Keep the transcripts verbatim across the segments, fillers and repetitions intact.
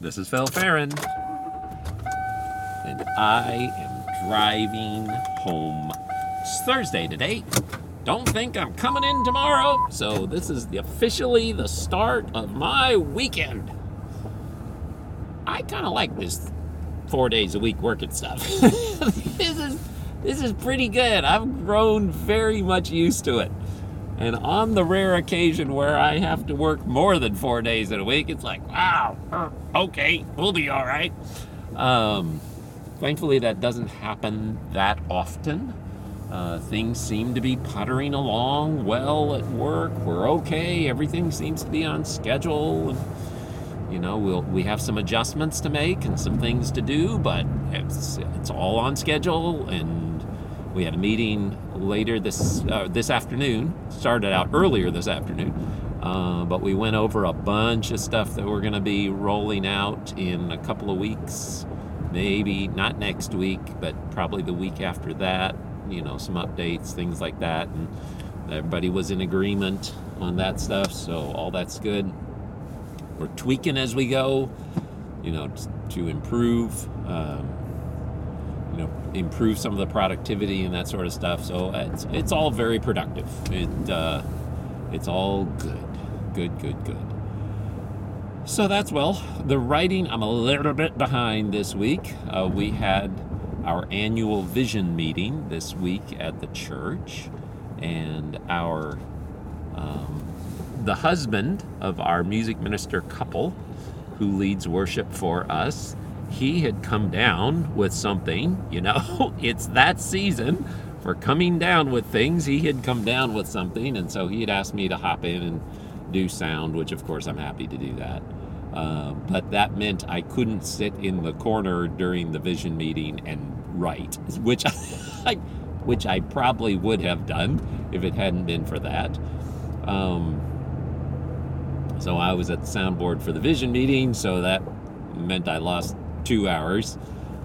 This is Phil Farron, and I am driving home. It's Thursday today. Don't think I'm coming in tomorrow, so this is the, officially the start of my weekend. I kind of like this four days a week working stuff. this is this is pretty good. I've grown very much used to it. And on the rare occasion where I have to work more than four days in a week, it's like, wow, okay, we'll be all right. Um, thankfully, that doesn't happen that often. Uh, things seem to be puttering along well at work. We're okay. Everything seems to be on schedule. And, you know, we'll we have some adjustments to make and some things to do, but it's it's all on schedule. And we had a meeting later this uh, this afternoon. Started out earlier this afternoon, uh, but we went over a bunch of stuff that we're going to be rolling out in a couple of weeks. Maybe not next week, but probably the week after that. You know, some updates, things like that, and everybody was in agreement on that stuff. So all that's good. We're tweaking as we go. You know, to improve. Um, you know, improve some of the productivity and that sort of stuff. So it's it's all very productive. It uh, it's all good, good, good, good. So that's, well, the writing. I'm a little bit behind this week. Uh, we had our annual vision meeting this week at the church, and our um, the husband of our music minister couple who leads worship for us, he had come down with something. You know, it's that season for coming down with things. He had come down with something, and so he had asked me to hop in and do sound, which of course I'm happy to do that. Uh, but that meant I couldn't sit in the corner during the vision meeting and write, which I, which I probably would have done if it hadn't been for that. Um, so I was at the soundboard for the vision meeting, so that meant I lost two hours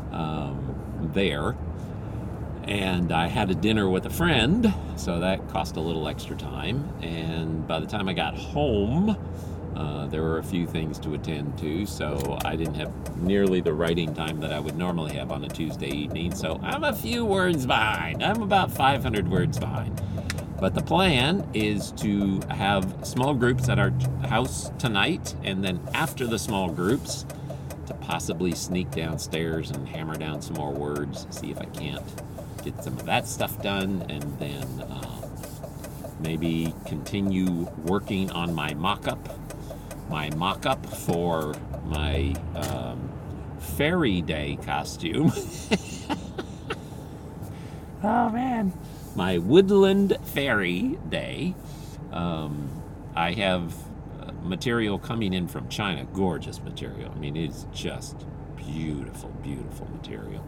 um, there. And I had a dinner with a friend, so that cost a little extra time. And by the time I got home, Uh, there were a few things to attend to, so I didn't have nearly the writing time that I would normally have on a Tuesday evening, so I'm a few words behind. I'm about five hundred words behind. But the plan is to have small groups at our house tonight, and then after the small groups, to possibly sneak downstairs and hammer down some more words, see if I can't get some of that stuff done, and then uh, maybe continue working on my mock-up my mock-up for my um, fairy day costume. Oh, man. My woodland fairy day. Um, I have material coming in from China. Gorgeous material. I mean, it's just beautiful, beautiful material.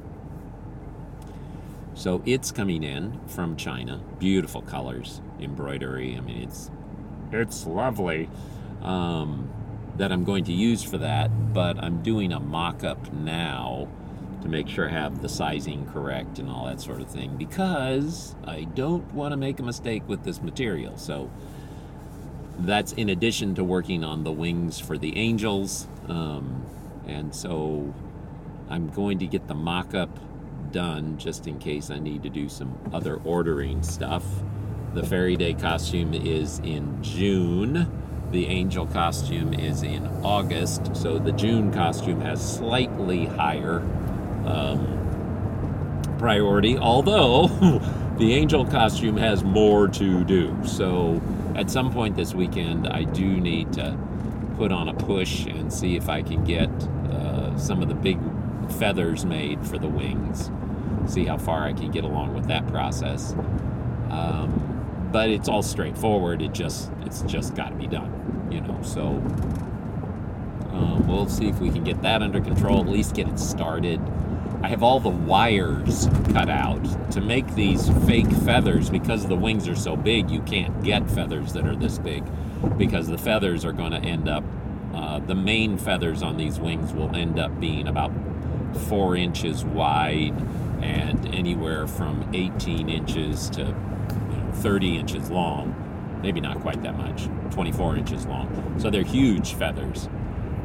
So it's coming in from China. Beautiful colors, embroidery. I mean, it's it's lovely. Um, that I'm going to use for that, but I'm doing a mock-up now to make sure I have the sizing correct and all that sort of thing, because I don't want to make a mistake with this material. So that's in addition to working on the wings for the angels, um, and so I'm going to get the mock-up done just in case I need to do some other ordering stuff. The Fairy Day costume is in June. The angel costume is in August, so the June costume has slightly higher um, priority, although the angel costume has more to do. So at some point this weekend, I do need to put on a push and see if I can get uh, some of the big feathers made for the wings, see how far I can get along with that process. Um, But it's all straightforward. It just it's just got to be done, you know. So uh, we'll see if we can get that under control. At least get it started. I have all the wires cut out to make these fake feathers, because the wings are so big. You can't get feathers that are this big, because the feathers are going to end up. Uh, the main feathers on these wings will end up being about four inches wide and anywhere from eighteen inches to thirty inches long, maybe not quite that much, twenty-four inches long. So they're huge feathers.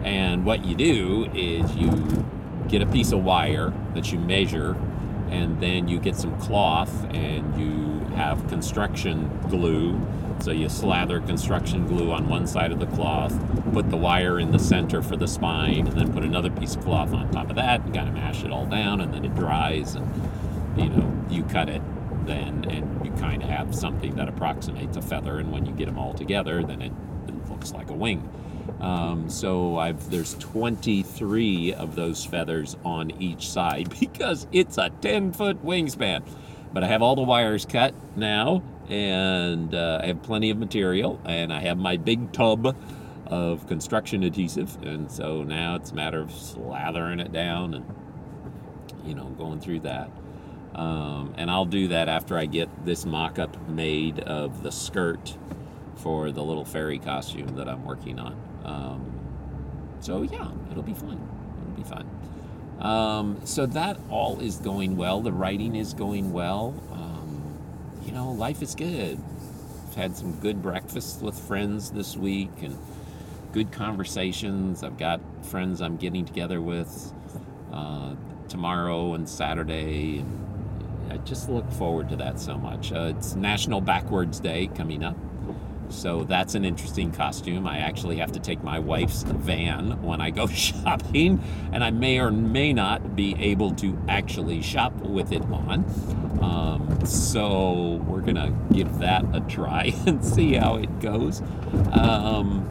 And what you do is you get a piece of wire that you measure, and then you get some cloth and you have construction glue. So you slather construction glue on one side of the cloth, put the wire in the center for the spine, and then put another piece of cloth on top of that, and kind of mash it all down, and then it dries, and you know, you cut it then, and you kind of have something that approximates a feather, and when you get them all together, then it, it looks like a wing. Um, so I've there's twenty-three of those feathers on each side because it's a ten-foot wingspan. But I have all the wires cut now, and uh, I have plenty of material, and I have my big tub of construction adhesive, and so now it's a matter of slathering it down and, you know, going through that. Um, and I'll do that after I get this mock-up made of the skirt for the little fairy costume that I'm working on. Um, so yeah, it'll be fun. It'll be fun. Um, so that all is going well. The writing is going well. Um, you know, life is good. I've had some good breakfasts with friends this week and good conversations. I've got friends I'm getting together with uh, tomorrow and Saturday, and I just look forward to that so much. Uh, it's National Backwards Day coming up. So that's an interesting costume. I actually have to take my wife's van when I go shopping, and I may or may not be able to actually shop with it on. Um, so we're going to give that a try and see how it goes. Um,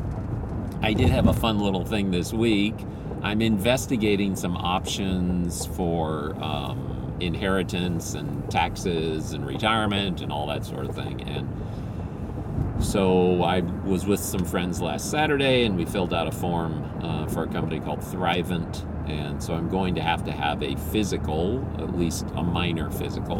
I did have a fun little thing this week. I'm investigating some options for um, inheritance and taxes and retirement and all that sort of thing. And so I was with some friends last Saturday, and we filled out a form uh, for a company called Thrivent, and so I'm going to have to have a physical, at least a minor physical,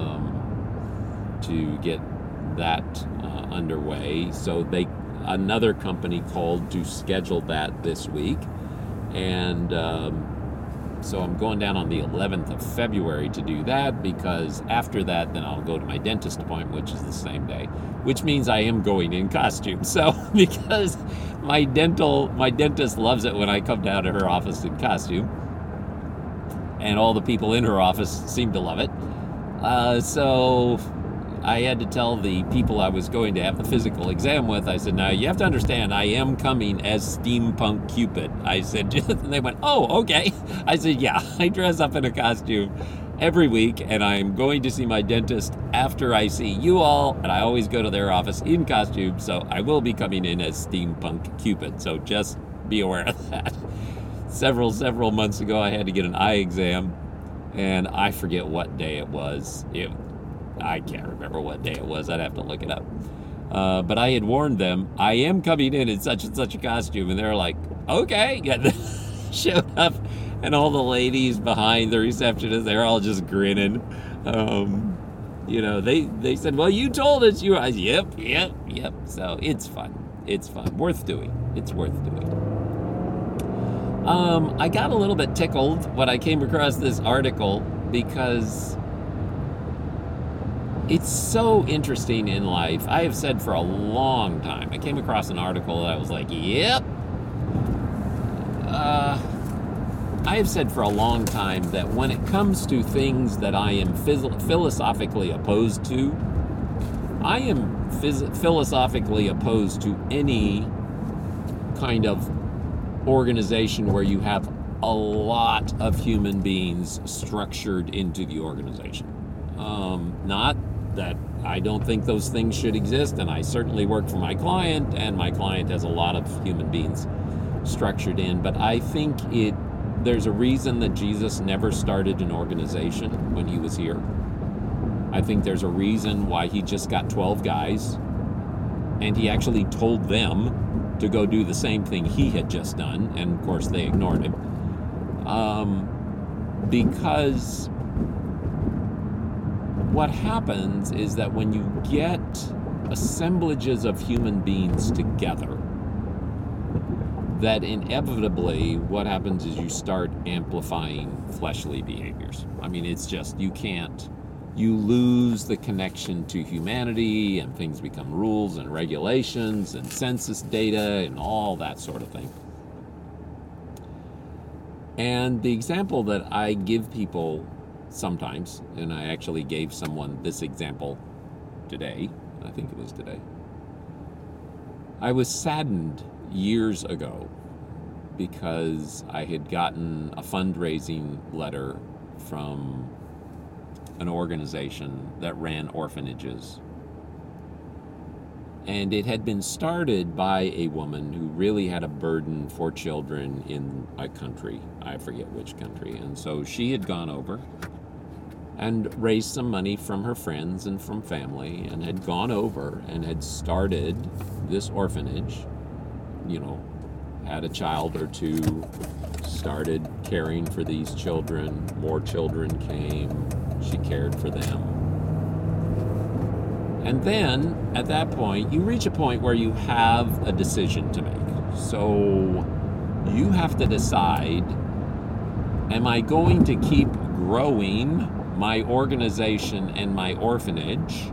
um, to get that uh, underway. So they, another company called to schedule that this week, and um, so I'm going down on the eleventh of February to do that, because after that, then I'll go to my dentist appointment, which is the same day, which means I am going in costume. So because my dental, my dentist loves it when I come down to her office in costume, and all the people in her office seem to love it. Uh, so I had to tell the people I was going to have the physical exam with, I said, now you have to understand, I am coming as Steampunk Cupid. I said, and they went, oh, okay. I said, yeah, I dress up in a costume every week, and I'm going to see my dentist after I see you all, and I always go to their office in costume, so I will be coming in as Steampunk Cupid, so just be aware of that. Several, several months ago, I had to get an eye exam, and I forget what day it was. It I can't remember what day it was. I'd have to look it up. Uh, but I had warned them, I am coming in in such and such a costume. And they're like, okay. Yeah, showed up, and all the ladies behind the receptionist, they're all just grinning. Um, you know, they, they said, well, you told us you were. I said, yep, yep, yep. So it's fun. It's fun. Worth doing. It's worth doing. Um, I got a little bit tickled when I came across this article, because it's so interesting in life. I have said for a long time, I came across an article that I was like, yep. Uh, I have said for a long time that when it comes to things that I am phys- philosophically opposed to, I am phys- philosophically opposed to any kind of organization where you have a lot of human beings structured into the organization. Um, not that I don't think those things should exist, and I certainly work for my client, and my client has a lot of human beings structured in, but I think it there's a reason that Jesus never started an organization when he was here. I think there's a reason why he just got twelve guys, and he actually told them to go do the same thing he had just done, and of course they ignored him. Um, because what happens is that when you get assemblages of human beings together, that inevitably what happens is you start amplifying fleshly behaviors. I mean, it's just, you can't, you lose the connection to humanity, and things become rules and regulations and census data and all that sort of thing. And the example that I give people sometimes, and I actually gave someone this example today, I think it was today. I was saddened years ago because I had gotten a fundraising letter from an organization that ran orphanages. And it had been started by a woman who really had a burden for children in a country. I forget which country. And so she had gone over and raised some money from her friends and from family and had gone over and had started this orphanage, you know, had a child or two, started caring for these children. More children came. She cared for them. And then, at that point, you reach a point where you have a decision to make. So you have to decide, am I going to keep growing my organization and my orphanage,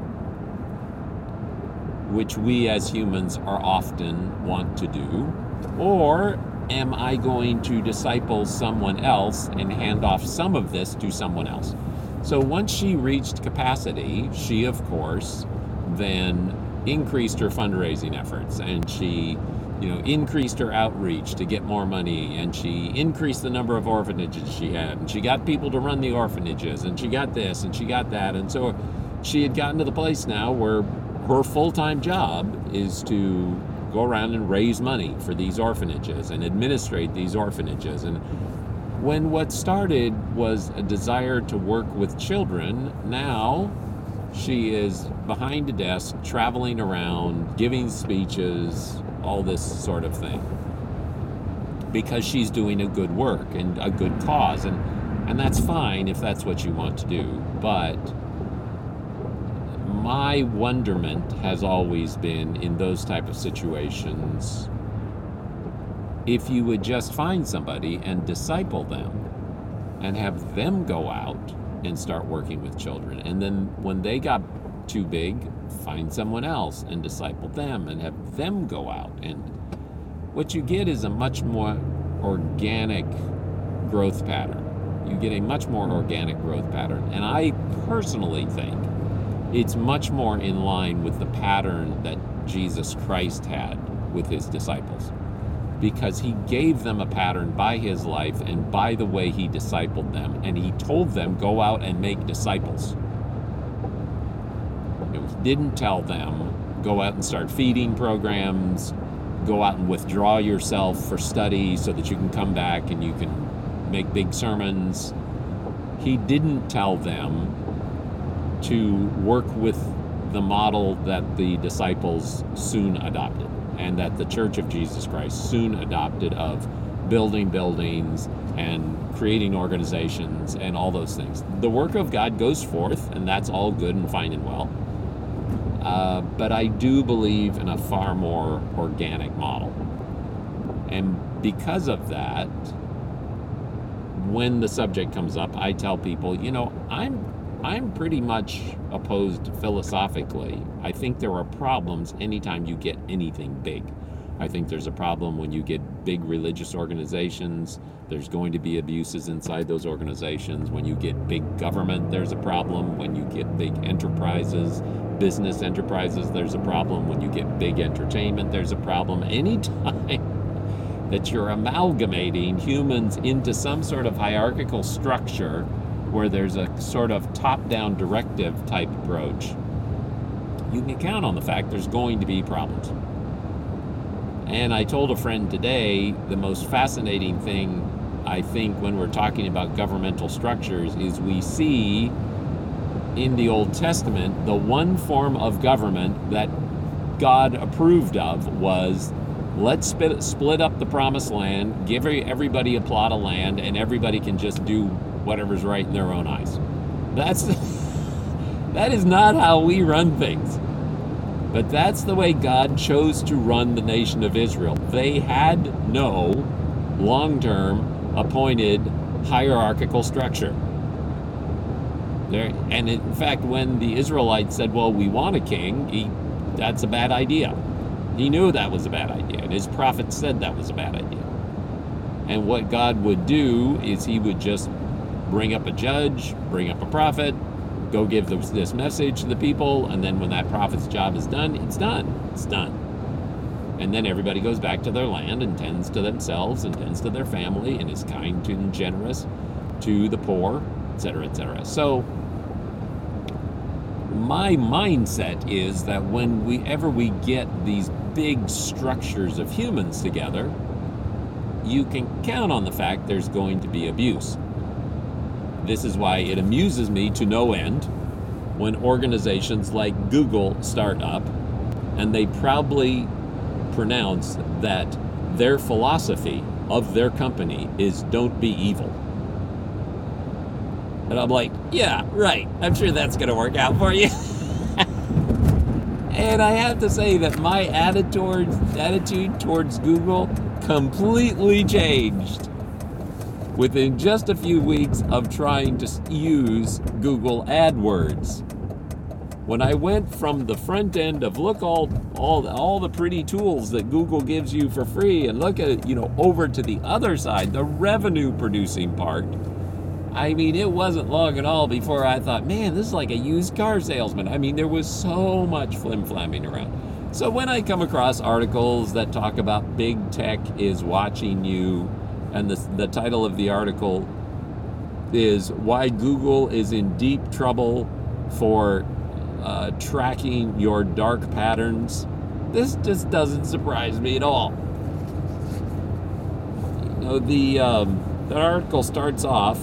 which we as humans are often want to do, or am I going to disciple someone else and hand off some of this to someone else? So once she reached capacity, she, of course, then increased her fundraising efforts, and she, you know, increased her outreach to get more money, and she increased the number of orphanages she had, and she got people to run the orphanages, and she got this, and she got that, and so she had gotten to the place now where her full-time job is to go around and raise money for these orphanages and administrate these orphanages. And when what started was a desire to work with children, now she is behind a desk, traveling around, giving speeches, all this sort of thing, because she's doing a good work and a good cause. And, and that's fine if that's what you want to do. But my wonderment has always been in those type of situations, if you would just find somebody and disciple them and have them go out and start working with children. And then when they got too big, find someone else and disciple them and have them go out. And what you get is a much more organic growth pattern. You get a much more organic growth pattern. And I personally think it's much more in line with the pattern that Jesus Christ had with his disciples, because he gave them a pattern by his life and by the way he discipled them. And he told them, go out and make disciples. He didn't tell them, go out and start feeding programs, go out and withdraw yourself for study so that you can come back and you can make big sermons. He didn't tell them to work with the model that the disciples soon adopted, and that the Church of Jesus Christ soon adopted, of building buildings and creating organizations and all those things. The work of God goes forth, and that's all good and fine and well. Uh, but I do believe in a far more organic model. And because of that, when the subject comes up, I tell people, you know, I'm I'm pretty much opposed philosophically. I think there are problems anytime you get anything big. I think there's a problem when you get big religious organizations. There's going to be abuses inside those organizations. When you get big government, there's a problem. When you get big enterprises, business enterprises, there's a problem. When you get big entertainment, there's a problem. Anytime that you're amalgamating humans into some sort of hierarchical structure where there's a sort of top-down directive type approach, you can count on the fact there's going to be problems. And I told a friend today, the most fascinating thing, I think, when we're talking about governmental structures is we see in the Old Testament, the one form of government that God approved of was, let's split, split up the promised land, give everybody a plot of land, and everybody can just do whatever's right in their own eyes. That's that is not how we run things. But that's the way God chose to run the nation of Israel. They had no long-term appointed hierarchical structure. There, and in fact, when the Israelites said, well, we want a king, he, that's a bad idea. He knew that was a bad idea, and his prophets said that was a bad idea. And what God would do is he would just bring up a judge, bring up a prophet, go give this, this message to the people, and then when that prophet's job is done, it's done. It's done. And then everybody goes back to their land and tends to themselves and tends to their family and is kind and generous to the poor, et cetera, et cetera. So my mindset is that when we ever we get these big structures of humans together, you can count on the fact there's going to be abuse. This is why it amuses me to no end when organizations like Google start up and they proudly pronounce that their philosophy of their company is don't be evil. And I'm like, yeah, right. I'm sure that's going to work out for you. And I have to say that my attitude towards, attitude towards Google completely changed within just a few weeks of trying to use Google AdWords. When I went from the front end of look all all all the pretty tools that Google gives you for free and look at, you know, over to the other side, the revenue producing part, I mean, it wasn't long at all before I thought, man, this is like a used car salesman. I mean, there was so much flim-flamming around. So when I come across articles that talk about big tech is watching you, and the, the title of the article is Why Google is in Deep Trouble for uh, Tracking Your Dark Patterns, this just doesn't surprise me at all. You know, the, um, the article starts off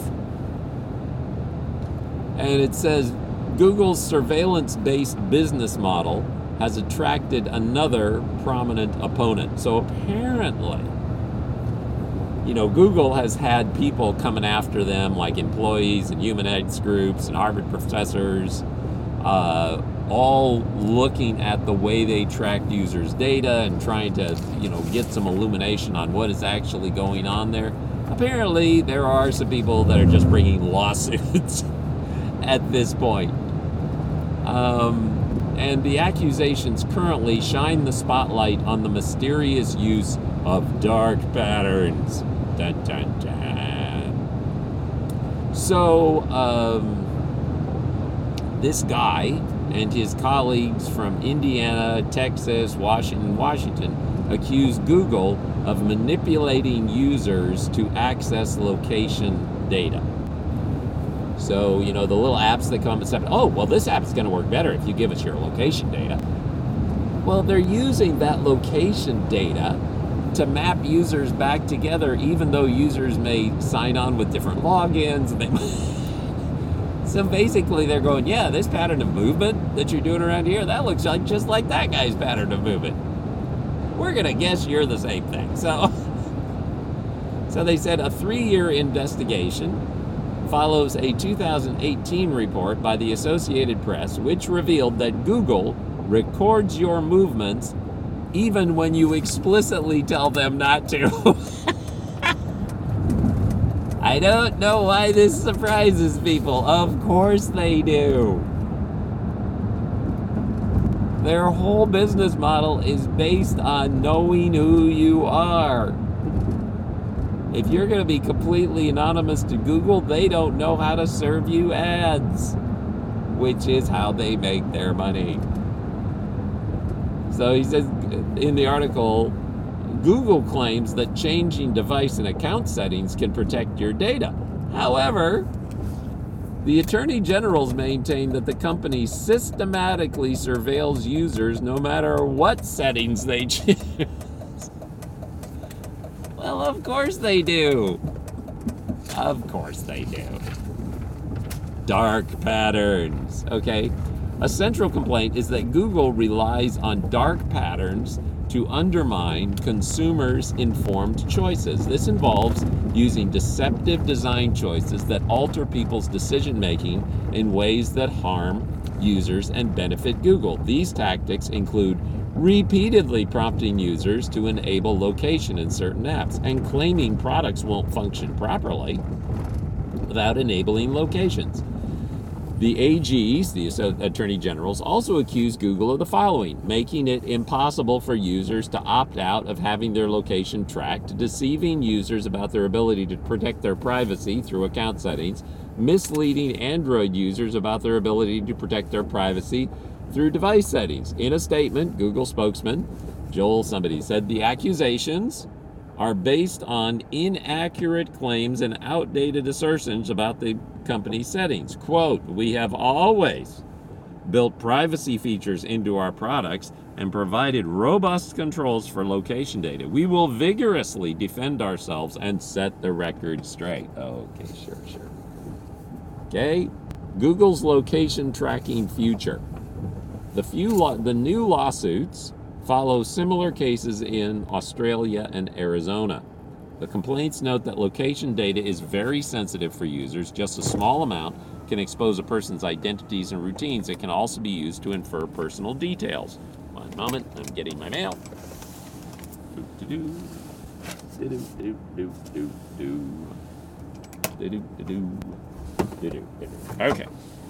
and it says, Google's surveillance-based business model has attracted another prominent opponent. So apparently, you know, Google has had people coming after them, like employees and human rights groups and Harvard professors, uh, all looking at the way they track users' data and trying to, you know, get some illumination on what is actually going on there. Apparently, there are some people that are just bringing lawsuits at this point. Um, and the accusations currently shine the spotlight on the mysterious use of dark patterns. Dun, dun, dun. So, um, this guy and his colleagues from Indiana, Texas, Washington, Washington accused Google of manipulating users to access location data. So, you know, the little apps that come and say, oh, well, this app is going to work better if you give us your location data. Well, they're using that location data to map users back together, even though users may sign on with different logins. And they so basically, they're going, yeah, this pattern of movement that you're doing around here, that looks like just like that guy's pattern of movement. We're going to guess you're the same thing. So, so they said a three-year investigation follows a two thousand eighteen report by the Associated Press, which revealed that Google records your movements even when you explicitly tell them not to. I don't know why this surprises people. Of course they do. Their whole business model is based on knowing who you are. If you're going to be completely anonymous to Google, they don't know how to serve you ads, which is how they make their money. So he says in the article, Google claims that changing device and account settings can protect your data. However, the Attorney Generals maintain that the company systematically surveils users no matter what settings they choose. Well, of course they do. Of course they do. Dark patterns, okay? A central complaint is that Google relies on dark patterns to undermine consumers' informed choices. This involves using deceptive design choices that alter people's decision-making in ways that harm users and benefit Google. These tactics include repeatedly prompting users to enable location in certain apps and claiming products won't function properly without enabling locations. The A Gs, the Attorney Generals, also accused Google of the following: making it impossible for users to opt out of having their location tracked, deceiving users about their ability to protect their privacy through account settings, misleading Android users about their ability to protect their privacy through device settings. In a statement, Google spokesman Joel somebody said the accusations are based on inaccurate claims and outdated assertions about the company's settings. Quote, "We have always built privacy features into our products and provided robust controls for location data. We will vigorously defend ourselves and set the record straight." Okay, sure, sure. Okay, Google's location tracking future. The few lo- the new lawsuits follow similar cases in Australia and Arizona. The complaints note that location data is very sensitive for users. Just a small amount can expose a person's identities and routines. It can also be used to infer personal details. One moment, I'm getting my mail. Okay.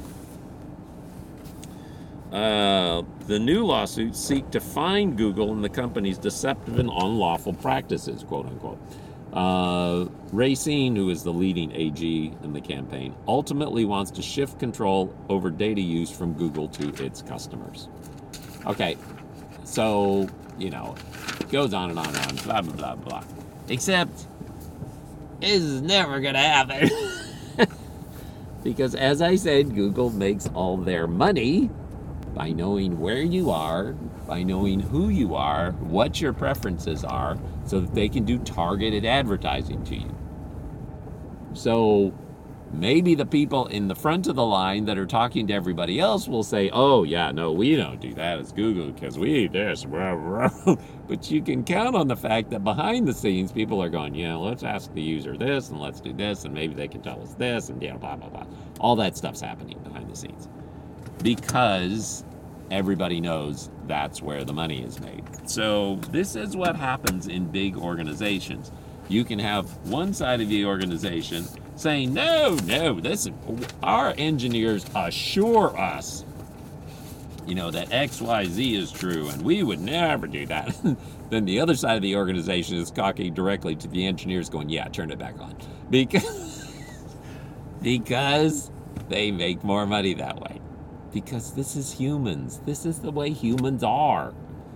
Uh, the new lawsuits seek to fine Google and the company's deceptive and unlawful practices, quote unquote. Uh, Racine, who is the leading A G in the campaign, ultimately wants to shift control over data use from Google to its customers. Okay, so, you know, it goes on and on and on, blah, blah, blah, blah. Except, this is never going to happen. Because, as I said, Google makes all their money by knowing where you are, by knowing who you are, what your preferences are, so that they can do targeted advertising to you. So maybe the people in the front of the line that are talking to everybody else will say, oh, yeah, no, we don't do that as Google because we this. Blah, blah. But you can count on the fact that behind the scenes, people are going, yeah, let's ask the user this, and let's do this, and maybe they can tell us this, and yeah, blah, blah, blah. All that stuff's happening behind the scenes. Because everybody knows that's where the money is made. So this is what happens in big organizations. You can have one side of the organization saying, no, no, this is, our engineers assure us, you know, that X Y Z is true, and we would never do that. Then the other side of the organization is talking directly to the engineers going, yeah, turn it back on. Because, because they make more money that way. Because this is humans. This is the way humans are.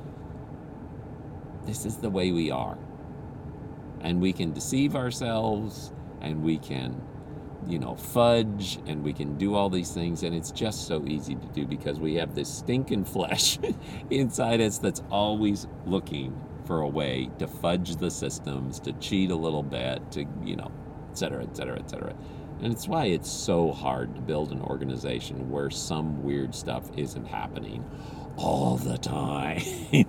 This is the way we are. And we can deceive ourselves, and we can, you know, fudge, and we can do all these things, and it's just so easy to do because we have this stinking flesh inside us that's always looking for a way to fudge the systems, to cheat a little bit, to, you know, et cetera, et cetera, et cetera. And it's why it's so hard to build an organization where some weird stuff isn't happening all the time.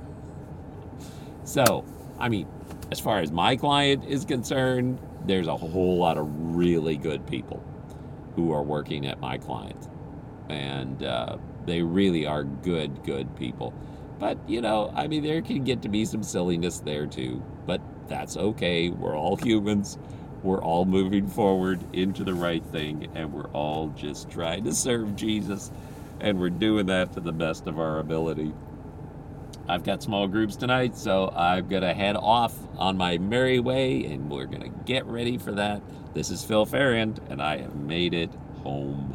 So, I mean, as far as my client is concerned, there's a whole lot of really good people who are working at my client. And uh, they really are good, good people. But, you know, I mean, there can get to be some silliness there too. But that's okay. We're all humans. We're all moving forward into the right thing, and we're all just trying to serve Jesus, and we're doing that to the best of our ability. I've got small groups tonight, so I'm going to head off on my merry way, and we're going to get ready for that. This is Phil Ferrand, and I have made it home.